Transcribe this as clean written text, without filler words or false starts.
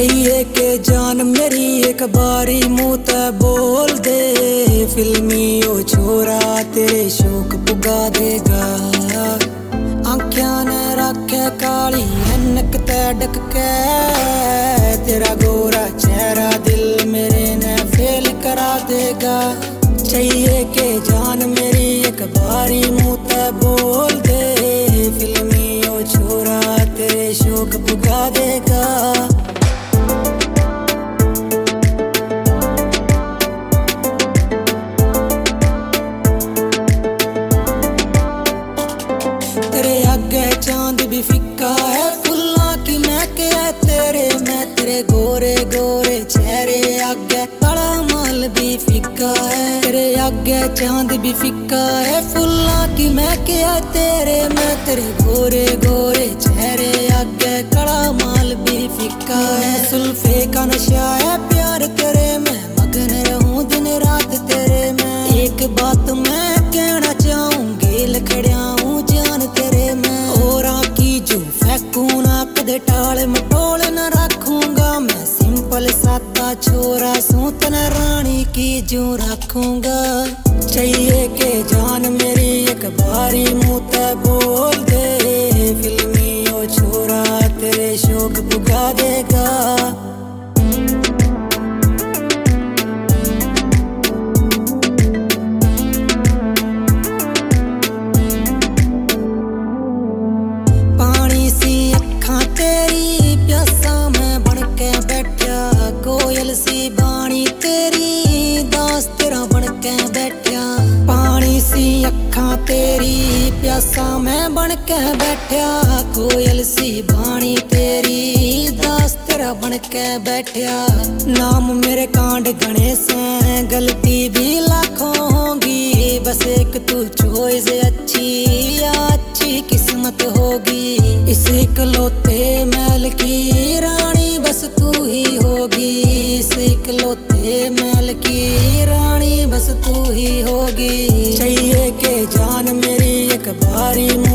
चाहिए के जान मेरी एक बारी मुँह ते बोल दे। फिल्मी ओ छोरा तेरे शौक पुगा देगा। आँखियां ने रखे काली ऐनक ते ढक के, तेरा गोरा चेहरा दिल मेरे ने फेल करा देगा। चाहिए के जान मेरी एक बारी मुँह ते बोल दे। फिल्मी ओ छोरा तेरे शौक पुगा देगा। तेरे आगे चांद भी फिक्का है, फुल्ला की महक है तेरे मैं तेरे गोरे गोरे चेहरे आगे काला माल भी फिक्का है। तेरे आगे चांद भी फिक्का है, फुल्ला की महक है तेरे मैं तेरे गोरे गोरे चेहरे आगे काला माल भी फिक्का है। सुल्फे का नशा है प्यार तेरे मैं मगन रहूं दिन रात तेरे मैं। एक बात मैं कहना चाहूंगी लखड़िया कदे टाल मटोल न रखूंगा। मैं सिंपल सादा छोरा सूं तना रानी की जो रखूंगा। चाहिए के जान मेरी एक बारी मुँह ते बोल दे। फिल्मी ओ छोरा तेरे शौक पुगा देगा। तेरी प्यासा मैं बन के बैठा, कोयल सी बाणी तेरी दास तेरा बन के बैठा। पानी सी अखां तेरी प्यासा मैं बन के बैठा, कोयल सी बाणी तेरी दास तेरा बन के बैठा। नाम मेरे कांड गणेश हैं, गलती भी लाखों होंगी, बस एक तू चॉइस अच्छी या अच्छी किस्मत होगी। इस इकलौते महल की रानी बस तू ही होगी। इस इकलौते महल की रानी बस तू ही होगी। चाहिए के जान मेरी एक बारी